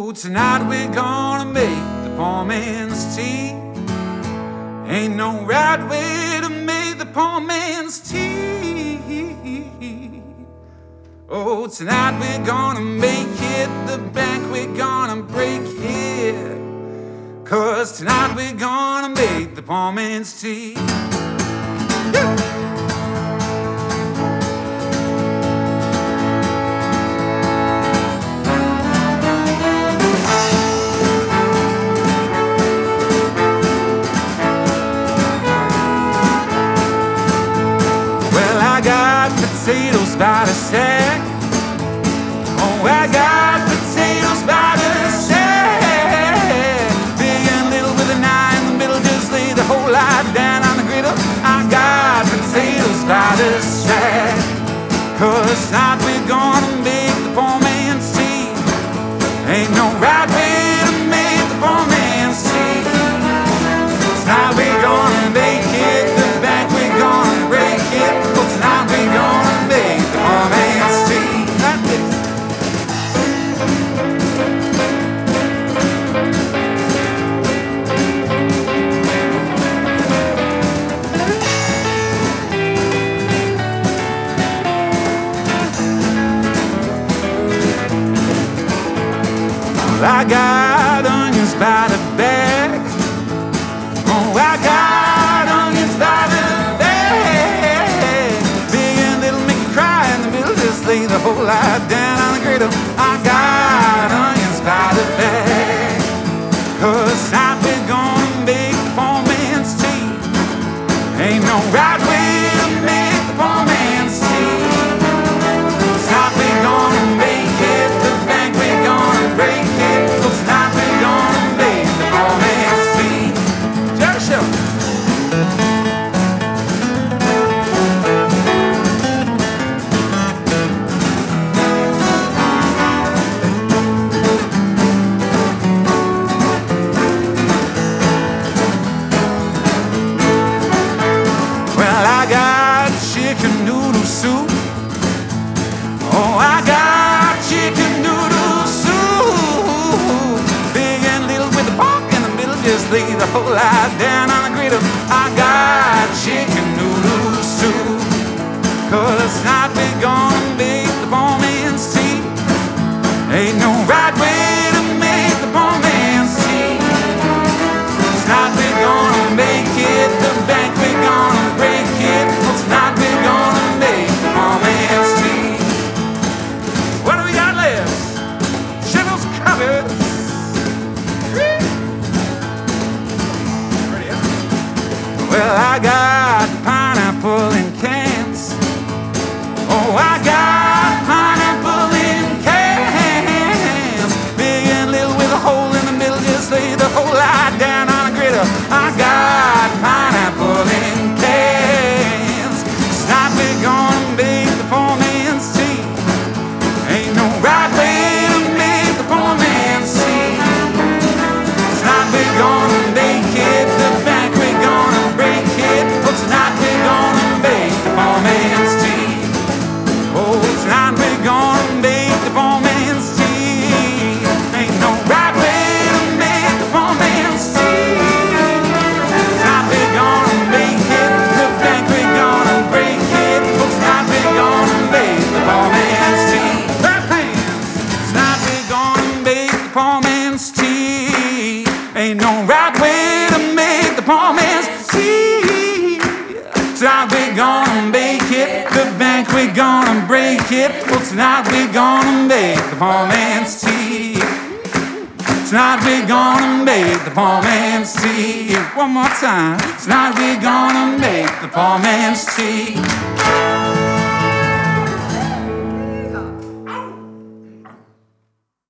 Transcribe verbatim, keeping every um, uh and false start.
Oh, tonight we're gonna make the poor man's tea. Ain't no right way to make the poor man's tea. Oh, tonight we're gonna make it the bank, we're gonna break it. 'Cause tonight we're gonna make the poor man's tea. Yeah. I got potatoes by the sack. Oh, I got potatoes by the sack. Big and little with an eye in the middle, just lay the whole lot down on the griddle. I got potatoes by the sack. 'Cause tonight we're gonna make the poor man's tea. Ain't no right way to make the poor man's tea. Tonight we're gonna make it the bank, we're gonna break it. Tonight we're gonna make the poor man's tea. Well, I got onions by the bag. Oh, I got onions by the bag. Big and little make you cry in the middle, just lay the whole lot down on the griddle. I got onions by the bag. 'Cause tonight we're gonna make the poor man's tea. Ain't no right way to make the poor man's tea. Tonight we're gonna make it the bank, we're gonna break it. Tonight we're gonna make the poor man's tea. Jerry Show. Well, I got chicken noodle soup. Oh, I got chicken noodle soup. Big and little with the pork in the middle, just lay the whole lot down on the griddle. I got chicken noodle soup. 'Cause tonight we're gonna make the poor man's tea. Ain't no right way to make the poor man's tea. Tonight we're gonna make it the bank, we're gonna break it. Tonight we're gonna make the poor man's tea. What do we got left? Sugar's covered. Well, I got pineapple in cans. Oh, I got pineapple in cans. Big and little with a hole in the middle, just lay the whole lot down on a griddle. I got pineapple in cans. Tonight we're gonna make the poor man's tea. Ain't no right way to make the poor man's tea. Tonight we're gonna make it the bank, we're gonna break it. Oh, tonight we're gonna make the poor man's tea. Oh, tonight we're gonna make the poor man's tea. Ain't no right way to make the poor man's tea. Tonight we're gonna make it the bank, we're gonna break it. Oh, tonight we're gonna make the poor man's tea. Clap hands. Tonight we're gonna make the poor man's tea. Ain't no right way to make the poor man's tea. Tonight we're gonna make it the bank, we're gonna break it. Well, tonight we're gonna make the poor man's tea. Tonight we're gonna make the poor man's tea. One more time. Tonight we're gonna make the poor man's tea.